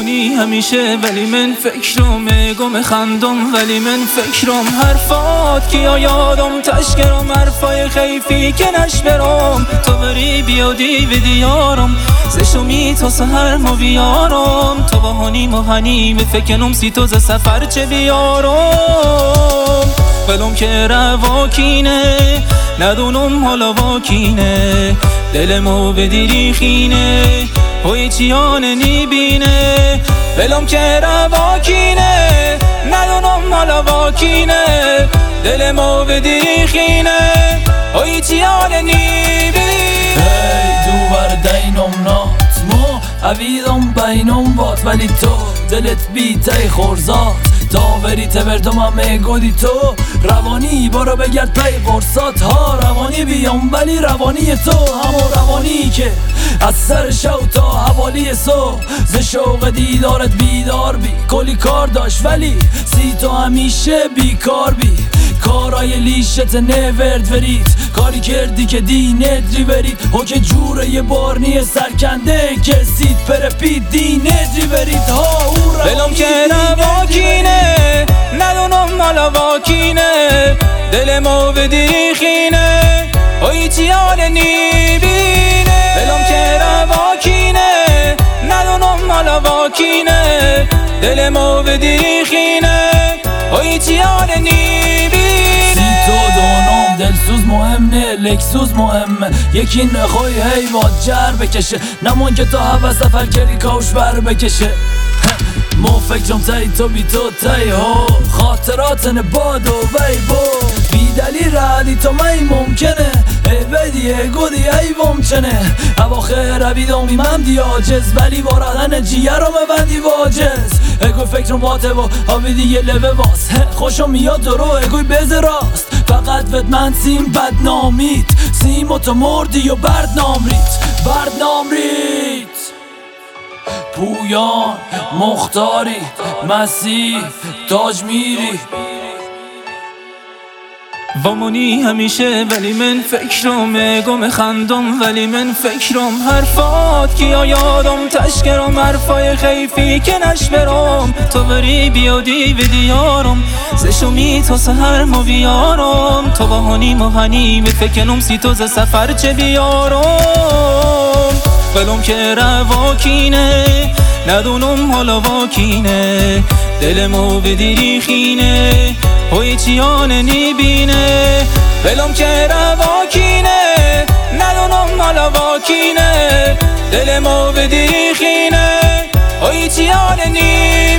وامونی همیشه ولی من فکرم گم خندم ولی من فکرم حرفات کیا یادم تشکرم حرفای خیفی که نشبرم تو بری بیادی و دیارم زشمی تا سهر ما بیارم تو بهانی مهنی به فکنم سی تو ز سفر چه بیارم ولم که رواکینه ندونم حالا واکینه دلمو به دیری خینه هوی چیانه نیبینه ولم که رواکینه ندونم حالا واکینه دلمو به دیری خینه هوی چیانه نیبینه ای دوبر دینم نات مو عویدم بینم بات ولی تو دلت بیتی خورزات تا بری تبردم همه گودی تو روانی برو بگرد پی قرصات ها روانی بیام ولی روانی تو همون روانی که از سر شو تا حوالی صبح ز شوق دیدارت بیدار بی کلی کار داشت ولی سی تو همیشه بیکار بی کارای لیشت نورد ورید کاری کردی که دینت ریورید و که جوره یه بارنی سرکنده که سید پرپید دینت ریورید ها او ولم که رواکینه ندونم حالا واکینه دلمو به دیری خینه هوی چیانه نیبینه ولم که رواکینه ندونم حالا واکینه دلمو به دیری خینه هوی چیانه نیبینه تو دونم دلسوز مهمه لکسوز مهمه یکی نخوی هیواد جر بکشه نمون که تو هوا سفر کردی کاوش بر بکشه مو فکرم تایی تو بی تو تایی ها خاطرات باد و وی بو بی دلیل ردی تو می ممکنه ای بدیه گودی ای ومچنه اواخر رویدم بیمم دیاجز ولی باردن جیه رو مبندی واجز اگوی فکرم باته و آبی دیگه لبه واس خوشم میاد درو اگوی بز راست فقط ود من سیم بدنامید سیم و تو مردی و بردنام ریت پویان مختاری مسیح تاج میری وامونی همیشه ولی من فکرم گم خندم ولی من فکرم حرفات کیا یادم تشکرم حرفای خیفی که نشبرم تو بری بیادی و دیارم زشمی تا سهر ما بیارم تو بهانی مهنی به فکنم سی تو ز سفر چه بیارم ولم که رواکینه ندونم حالا واکینه دلمو به دیری خینه هوی چیانه نیبینه ولم که رواکینه ندونم حالا واکینه دلمو به دیری خینه هوی چیانه نیبینه